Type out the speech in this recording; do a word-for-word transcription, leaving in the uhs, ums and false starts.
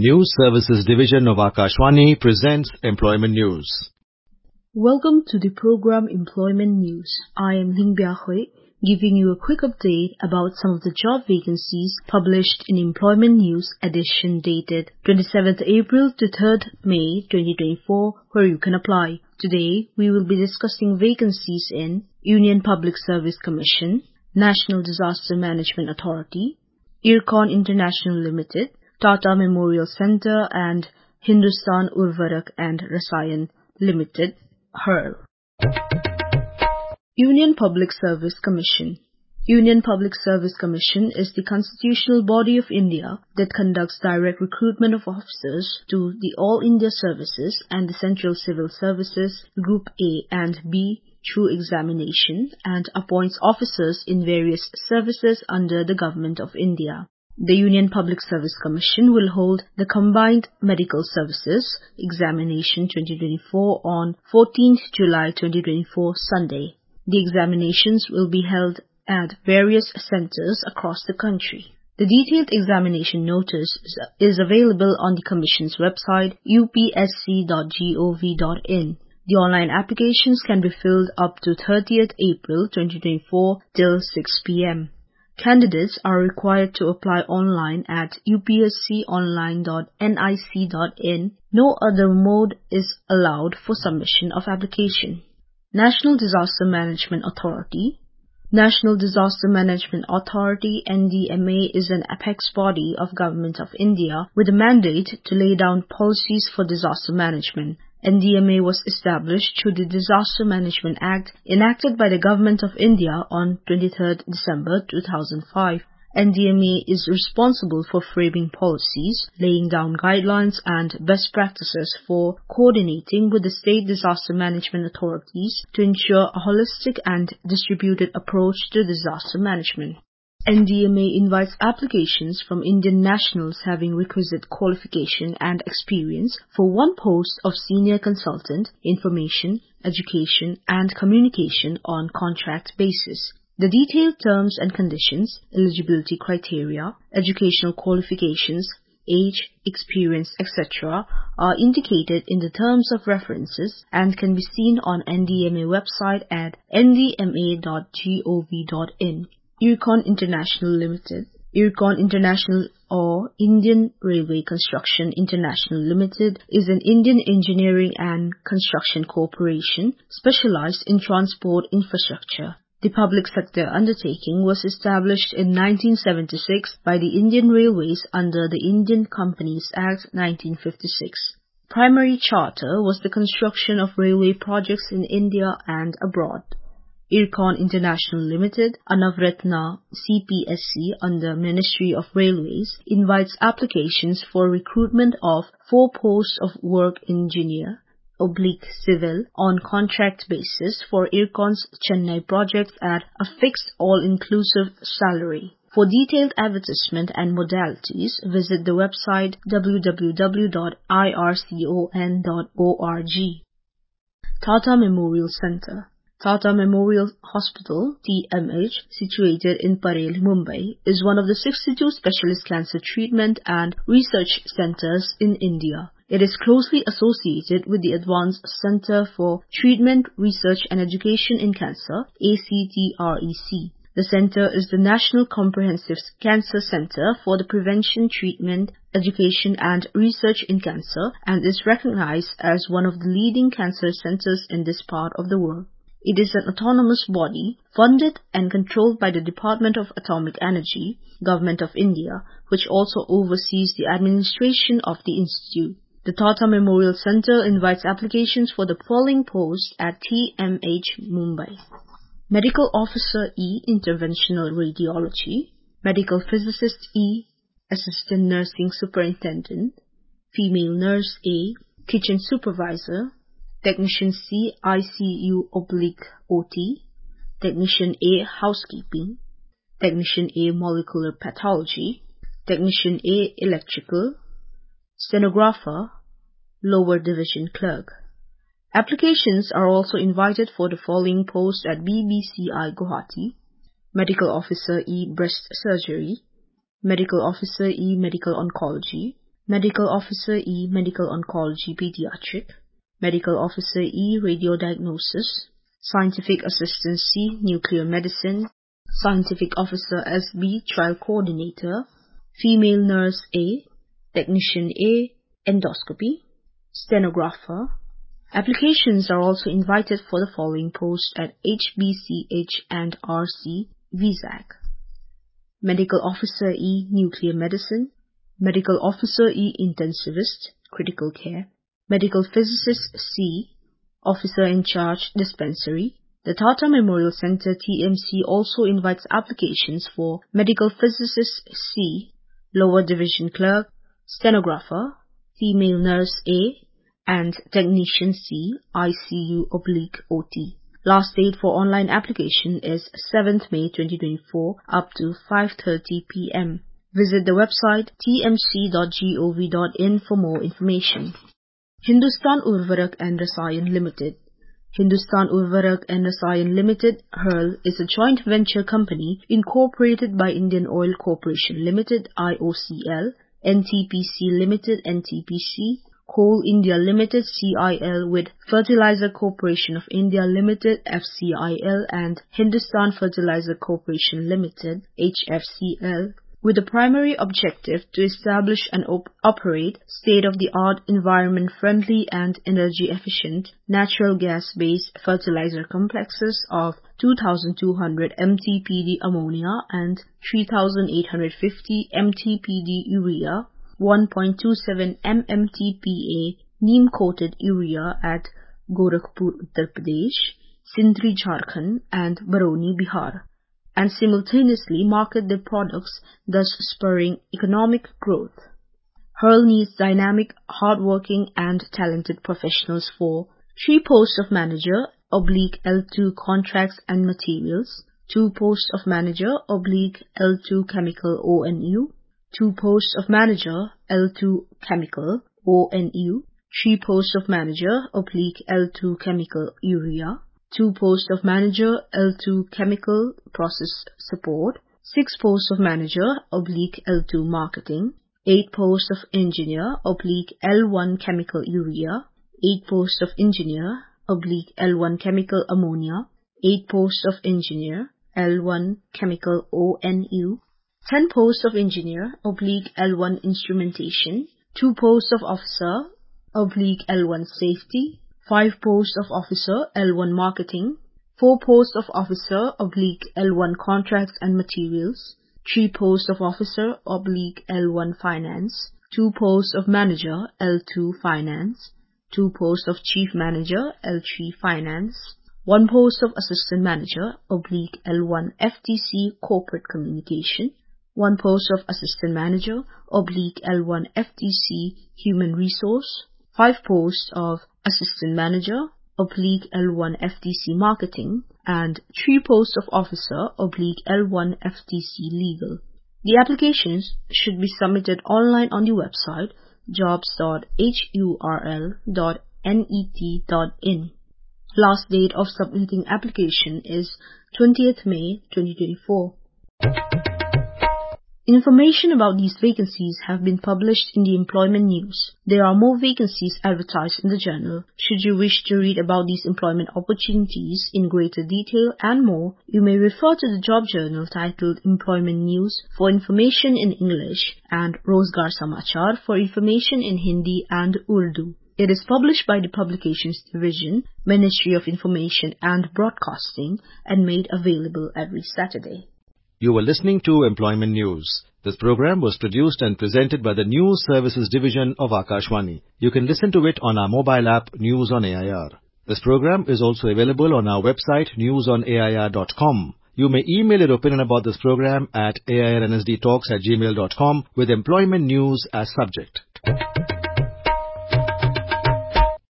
News Services Division of Akashvani presents Employment News. Welcome to the program Employment News. I am Ling Bia Hui, giving you a quick update about some of the job vacancies published in Employment News edition dated twenty-seventh April to third May twenty twenty-four, where you can apply. Today, we will be discussing vacancies in Union Public Service Commission, National Disaster Management Authority, Ircon International Limited, Tata Memorial Centre and Hindustan Urvarak and Rasayan Limited, H E R. Union Public Service Commission. Union Public Service Commission is the constitutional body of India that conducts direct recruitment of officers to the All India Services and the Central Civil Services Group A and B through examination and appoints officers in various services under the Government of India. The Union Public Service Commission will hold the Combined Medical Services Examination twenty twenty-four on fourteenth July twenty twenty-four, Sunday. The examinations will be held at various centres across the country. The detailed examination notice is available on the Commission's website u p s c dot gov dot in. The online applications can be filled up to thirtieth April twenty twenty-four till six p m Candidates are required to apply online at u p s c online dot n i c dot in. No other mode is allowed for submission of application. National Disaster Management Authority. National Disaster Management Authority N D M A is an apex body of Government of India with a mandate to lay down policies for disaster management. N D M A was established through the Disaster Management Act enacted by the Government of India on twenty-third December two thousand five. N D M A is responsible for framing policies, laying down guidelines and best practices for coordinating with the state disaster management authorities to ensure a holistic and distributed approach to disaster management. N D M A invites applications from Indian nationals having requisite qualification and experience for one post of Senior Consultant, Information, Education and Communication on contract basis. The detailed terms and conditions, eligibility criteria, educational qualifications, age, experience, et cetera are indicated in the terms of references and can be seen on N D M A website at n d m a dot gov dot in. Ircon International Limited. Ircon International or Indian Railway Construction International Limited is an Indian engineering and construction corporation specialized in transport infrastructure. The public sector undertaking was established in nineteen seventy-six by the Indian Railways under the Indian Companies Act nineteen fifty-six. Primary charter was the construction of railway projects in India and abroad. Ircon International Limited, a Navratna C P S C under Ministry of Railways, invites applications for recruitment of four posts of work engineer oblique civil on contract basis for Ircon's Chennai project at a fixed all-inclusive salary. For detailed advertisement and modalities, visit the website w w w dot i r con dot org. Tata Memorial Centre. Tata Memorial Hospital, T M H, situated in Parel, Mumbai, is one of the sixty-two specialist cancer treatment and research centers in India. It is closely associated with the Advanced Centre for Treatment, Research and Education in Cancer, A C T R E C. The centre is the National Comprehensive Cancer Centre for the Prevention, Treatment, Education and Research in Cancer and is recognized as one of the leading cancer centres in this part of the world. It is an autonomous body, funded and controlled by the Department of Atomic Energy, Government of India, which also oversees the administration of the institute. The Tata Memorial Centre invites applications for the following posts at T M H, Mumbai. Medical Officer E, Interventional Radiology, Medical Physicist E, Assistant Nursing Superintendent, Female Nurse A, Kitchen Supervisor, Technician C, I C U oblique O T, Technician A, Housekeeping, Technician A, Molecular Pathology, Technician A, Electrical, Stenographer, Lower Division Clerk. Applications are also invited for the following posts at B B C I Guwahati: Medical Officer E, Breast Surgery, Medical Officer E, Medical Oncology, Medical Officer E, Medical Oncology Pediatric, Medical Officer E, Radiodiagnosis, Scientific Assistant C, Nuclear Medicine, Scientific Officer S B, Trial Coordinator, Female Nurse A, Technician A, Endoscopy, Stenographer. Applications are also invited for the following posts at H B C H and R C V S A C. Medical Officer E, Nuclear Medicine, Medical Officer E, Intensivist, Critical Care, Medical Physicist C, Officer in Charge, Dispensary. The Tata Memorial Center T M C also invites applications for Medical Physicist C, Lower Division Clerk, Stenographer, Female Nurse A, and Technician C, I C U oblique O T. Last date for online application is seventh May twenty twenty-four up to five thirty p m Visit the website t m c dot gov dot in for more information. Hindustan Urvarak and Rasayan Limited. Hindustan Urvarak and Rasayan Limited, H U R L, is a joint venture company incorporated by Indian Oil Corporation Limited, I O C L, N T P C Limited, N T P C, Coal India Limited, C I L, with Fertilizer Corporation of India Limited, F C I L, and Hindustan Fertilizer Corporation Limited, H F C L, with the primary objective to establish and op- operate state-of-the-art, environment-friendly and energy-efficient natural gas-based fertilizer complexes of two thousand two hundred M T P D ammonia and three thousand eight hundred fifty M T P D urea, one point two seven M M T P A neem-coated urea at Gorakhpur, Uttar Pradesh, Sindri, Jharkhand, and Barauni, Bihar, and simultaneously market their products, thus spurring economic growth. H U R L needs dynamic, hardworking, and talented professionals for three posts of manager, oblique L two contracts and materials, two posts of manager, oblique L two chemical O N U, two posts of manager, L two chemical O N U, three posts of manager, oblique L two chemical urea, two posts of manager, L two chemical process support, six posts of manager, oblique L two marketing, eight posts of engineer, oblique L one chemical urea, eight posts of engineer, oblique L one chemical ammonia, eight posts of engineer, L one chemical O N U, ten posts of engineer, oblique L one instrumentation, two posts of officer, oblique L one safety, five posts of officer, L one marketing, four posts of officer, oblique L one contracts and materials, three posts of officer, oblique L one finance, two posts of manager, L two finance, two posts of chief manager, L three finance, one post of assistant manager, oblique L one F T C corporate communication, one post of assistant manager, oblique L one F T C human resource, five posts of assistant manager, oblique L one F T C marketing, and three posts of officer, oblique L one F T C legal. The applications should be submitted online on the website jobs dot h u r l dot net dot in. Last date of submitting application is twentieth May twenty twenty-four. Information about these vacancies have been published in the employment news. There are more vacancies advertised in the journal. Should you wish to read about these employment opportunities in greater detail and more, you may refer to the job journal titled Employment News for information in English and Rozgar Samachar for information in Hindi and Urdu. It is published by the Publications Division, Ministry of Information and Broadcasting, and made available every Saturday. You were listening to Employment News. This program was produced and presented by the News Services Division of Akashvani. You can listen to it on our mobile app News on A I R. This program is also available on our website news on A I R dot com. You may email your opinion about this program at airnsdtalks at gmail dot com with employment news as subject.